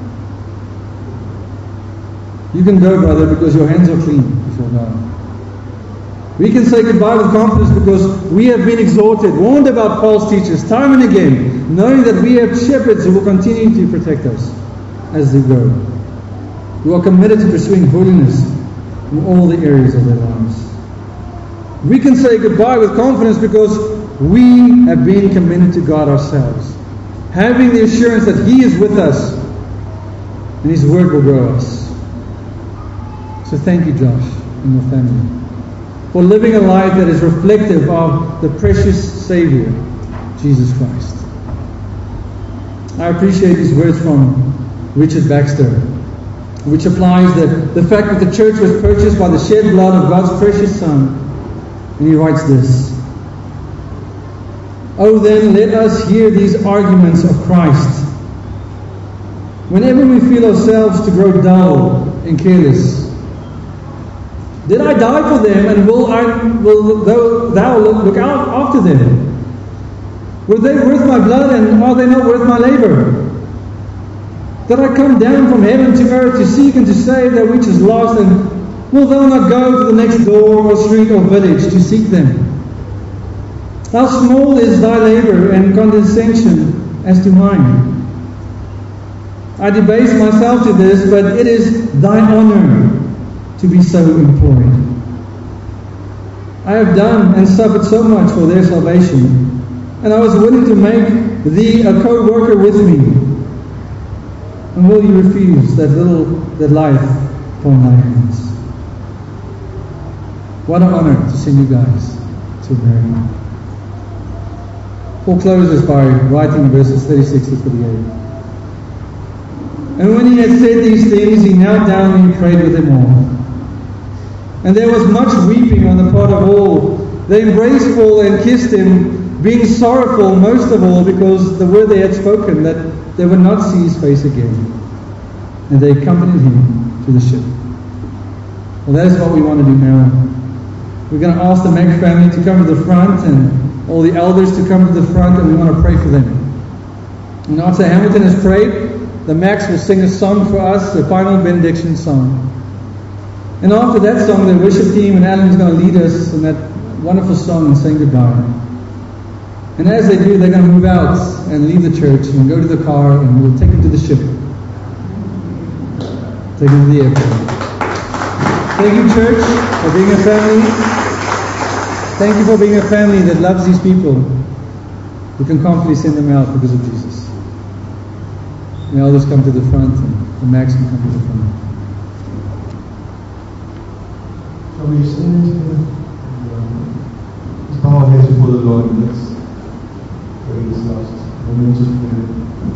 You can go, brother, because your hands are clean before God. We can say goodbye with confidence because we have been exhorted, warned about false teachers time and again, knowing that we have shepherds who will continue to protect us as they go, who are committed to pursuing holiness in all the areas of their lives. We can say goodbye with confidence because we have been committed to God ourselves, having the assurance that He is with us and His Word will grow us. So thank you, Josh, and your family, for living a life that is reflective of the precious Savior, Jesus Christ. I appreciate these words from Richard Baxter, which applies the fact that the church was purchased by the shed blood of God's precious Son. And he writes this: "Oh, then let us hear these arguments of Christ. Whenever we feel ourselves to grow dull and careless, did I die for them, and will thou look out after them? Were they worth my blood, and are they not worth my labor? Did I come down from heaven to earth to seek and to save that which is lost, and will thou not go to the next door or street or village to seek them? How small is thy labor and condescension as to mine? I debase myself to this, but it is thy honor to be so employed. I have done and suffered so much for their salvation, and I was willing to make thee a co-worker with me. And will you refuse that life upon thy hands? What an honor to send you guys to America." Paul closes by writing verses 36 to 38. "And when he had said these things, he knelt down and he prayed with them all. And there was much weeping on the part of all. They embraced Paul and kissed him, being sorrowful most of all because the word they had spoken, that they would not see his face again. And they accompanied him to the ship. Well, that is what we want to do now. We're going to ask the Max family to come to the front and all the elders to come to the front, and we want to pray for them. And after Hamilton has prayed, the Max will sing a song for us, the final benediction song. And after that song, the worship team and Alan is going to lead us in that wonderful song and saying goodbye. And as they do, they're going to move out and leave the church and go to the car, and we'll take them to the ship. Take them to the airport. Thank you, church, for being a family. Thank you for being a family that loves these people. We can confidently send them out because of Jesus. The elders come to the front, and the Max can come to the front. Shall we stand together? Let's bow our heads before the Lord, and let's pray this last moment of prayer.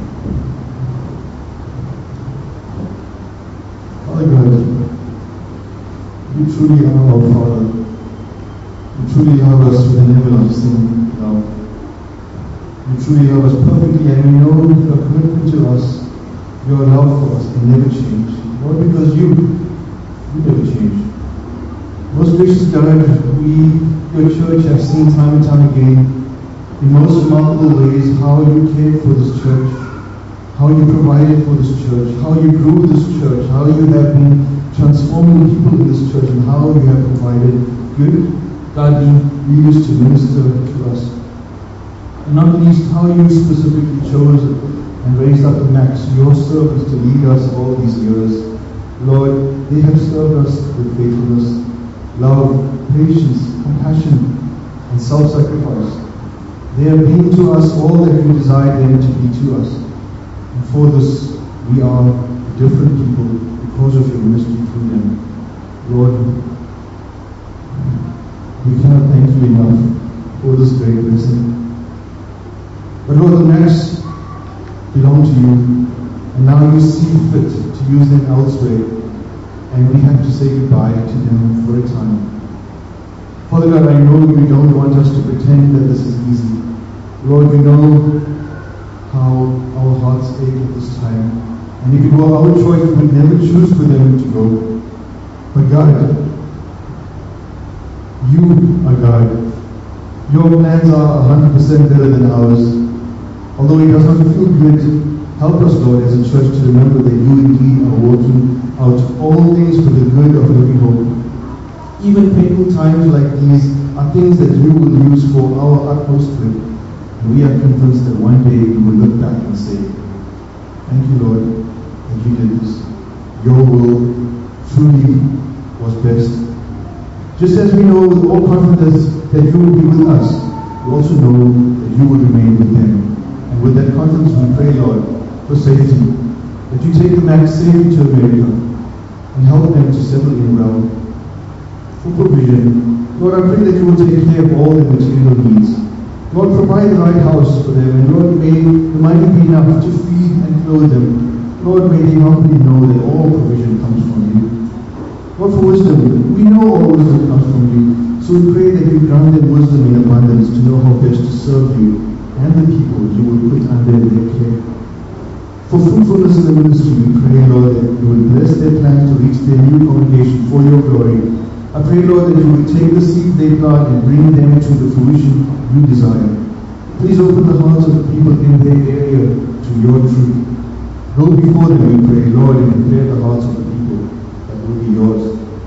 Father God, you truly are our Father. You truly love us with an everlasting love. You truly love us perfectly, and we know your commitment to us, your love for us can never change. Lord, because you never change. Most gracious God, we, your church, have seen time and time again, in most remarkable ways, how you cared for this church, how you provided for this church, how you grew this church, how you have been transforming people in this church, and how you have provided good, godly leaders to minister to us. And not least, how you specifically chose and raised up the Max, your servants, to lead us all these years. Lord, they have served us with faithfulness, love, patience, compassion, and self-sacrifice. They have been to us all that you desired them to be to us. And for this, we are different people because of your ministry through them. Lord, we cannot thank you enough for this great blessing. But Lord, the Max belong to you, and now you see fit to use them elsewhere, and we have to say goodbye to them for a time. Father God, I know you don't want us to pretend that this is easy. Lord, we know how our hearts ache at this time, and if it were our choice, we would never choose for them to go. But God, you are God. Your plans are 100% better than ours. Although it does not feel good, help us, Lord, as a church to remember that you indeed are working out all things for the good of Living Hope. Even painful times like these are things that you will use for our utmost good. And we are convinced that one day we will look back and say, thank you, Lord, that you did this. Your will truly was best. Just as we know with all confidence that you will be with us, we also know that you will remain with them. And with that confidence we pray, Lord, for safety, that you take the Max safely to America and help them to settle in well. For provision, Lord, I pray that you will take care of all their material needs. Lord, provide the right house for them, and Lord, may the money be enough to feed and clothe them. Lord, may they humbly know that all provision comes from you. Lord, for wisdom, we know all wisdom comes from you, so we pray that you grant them wisdom in abundance to know how best to serve you and the people you will put under their care. For fruitfulness in the ministry, we pray, Lord, that you will bless their plans to reach their new congregation for your glory. I pray, Lord, that you will take the seed they plant and bring them to the fruition you desire. Please open the hearts of the people in their area to your truth. Go before them, we pray, Lord, and prepare the hearts of the people that will be yours.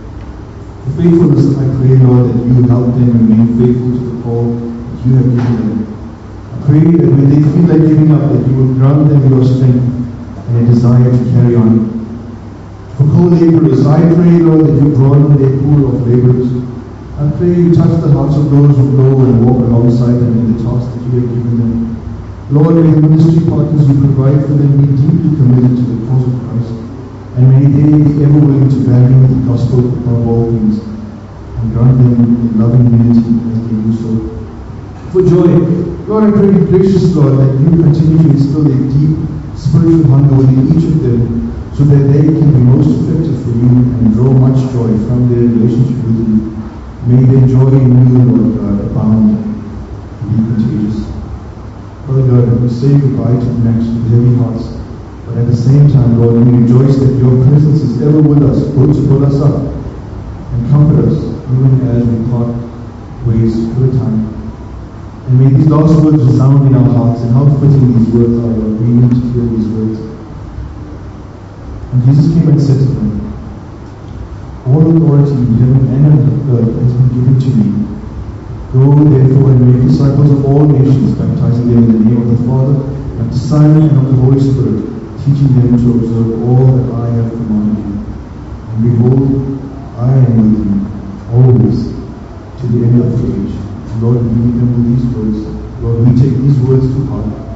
For faithfulness, I pray, Lord, that you will help them remain faithful to the call that you have given them. I pray that when they feel like giving up, that you will grant them your strength and a desire to carry on. For co-laborers, I pray, Lord, that you broaden their pool of laborers. I pray you touch the hearts of those who know and walk alongside them in the task that you have given them. Lord, may the ministry partners you provide for them be deeply committed to the cause of Christ, and may they be ever willing to value the gospel above all things, and grant them in loving unity as they do so. For joy, Lord, I pray, gracious Lord, that you continue to instill a deep spiritual hunger within each of them, so that they can be most effective for you and draw much joy from their relationship with you. May their joy in you, Lord God, abound and be contagious. Father God, we say goodbye to the Max with heavy hearts, But at the same time, Lord, we rejoice that your presence is ever with us, both to pull us up and comfort us, even as we part ways for a time. And may these last words resound in our hearts, and how fitting these words are, Lord. We need to hear these words. And Jesus came and said to them, all authority in heaven and on earth has been given to me. Go therefore and make disciples of all nations, baptizing them in the name of the Father, and of the Son, and of the Holy Spirit, teaching them to observe all that I have commanded you. And behold, I am with you always to the end of the age. And Lord, we remember these words. Lord, we take these words to heart.